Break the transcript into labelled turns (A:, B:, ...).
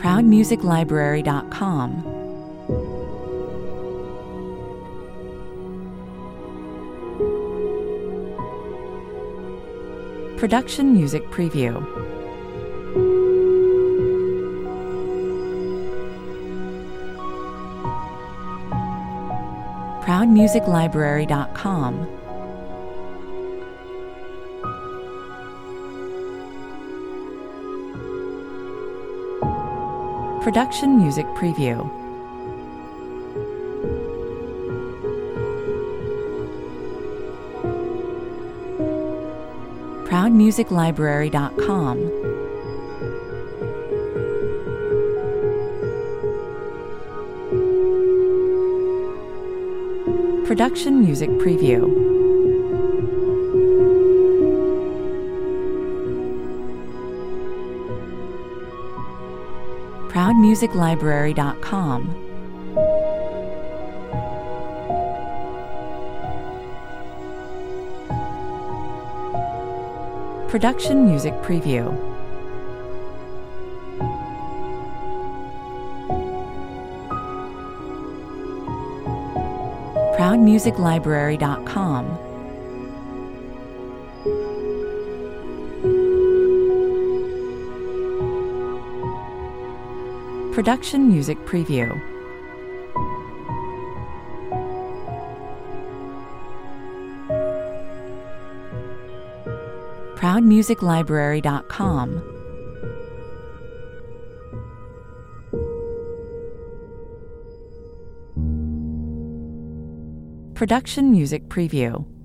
A: ProudMusicLibrary.com. Production Music Preview. ProudMusicLibrary.com. Production Music Preview. ProudMusicLibrary.com. Production Music Preview. ProudMusicLibrary.com. Production Music Preview. ProudMusicLibrary.com. Production Music Preview. ProudMusicLibrary.com. Production Music Preview.